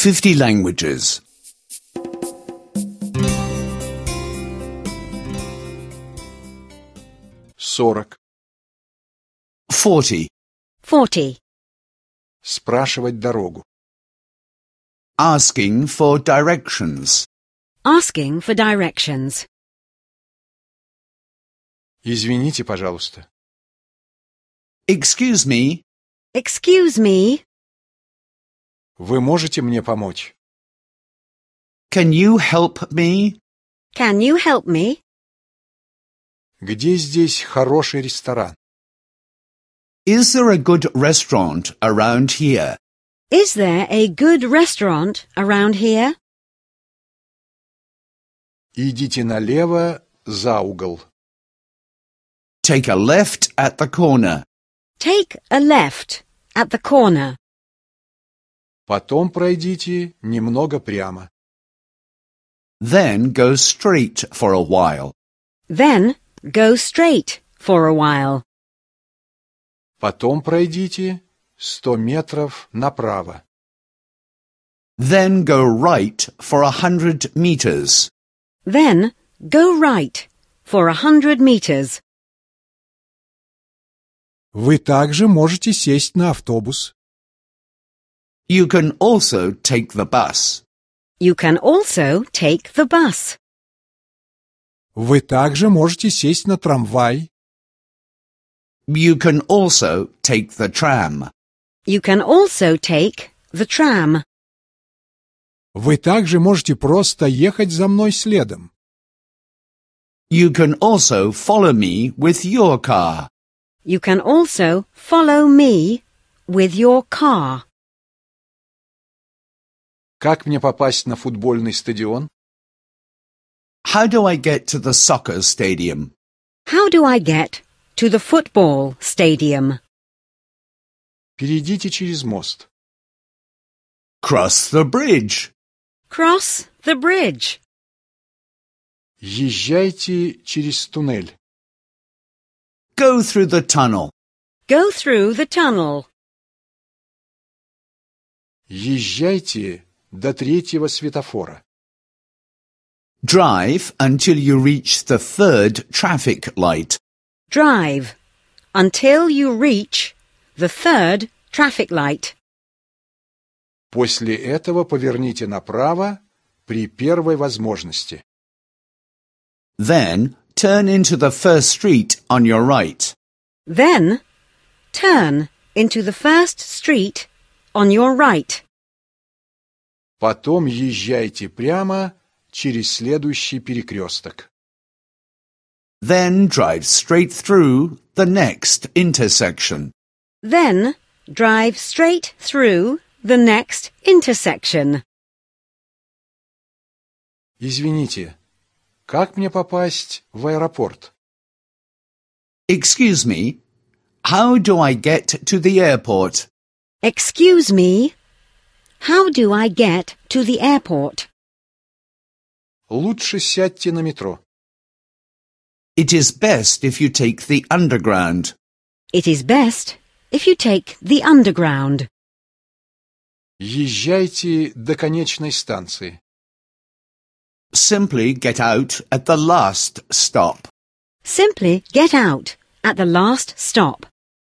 50 languages. 40. 40. 40. Спрашивать дорогу. Asking for directions. Asking for directions. Извините, пожалуйста. Excuse me, Excuse me, Вы можете мне помочь? can you help me? can you help me? Где здесь хороший ресторан? Is there a good restaurant around here? Is there a good restaurant around here? Идите налево за угол. Take a left at the corner. Take a left at the corner. Потом пройдите немного прямо. Then go straight for a while. Then go straight for a while. Потом пройдите 100 метров направо. Then go right for 100 meters. Then go right for 100 meters. Вы также можете сесть на автобус. You can also take the bus. You can also take the bus. Вы также можете сесть на трамвай. You can also take the tram. You can also take the tram. Вы также можете просто ехать за мной следом. You can also follow me with your car. You can also follow me with your car. Как мне попасть на футбольный стадион? How do I get to the soccer stadium? How do I get to the football stadium? Перейдите через мост. Cross the bridge. Cross the bridge. Езжайте через туннель. Go through the tunnel. Go through the tunnel. Езжайте до третьего светофора. Drive until you reach the third traffic light. Drive until you reach the third traffic light. После этого поверните направо при первой возможности. Then turn into the first street on your right. Then turn into the first street on your right. Потом езжайте прямо через следующий перекресток. Then drive straight through the next intersection. Then drive straight through the next intersection. Извините, как мне попасть в аэропорт? Excuse me, how do I get to the airport? Excuse me, how do I get to the airport? Лучше сядьте на метро. It is best if you take the underground. It is best if you take the underground. Езжайте до конечной станции. Simply get out at the last stop. Simply get out at the last stop.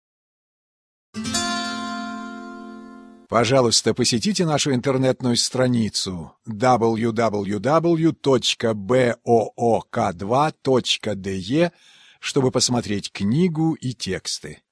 Пожалуйста, посетите нашу интернетную страницу www.book2.de, чтобы посмотреть книгу и тексты.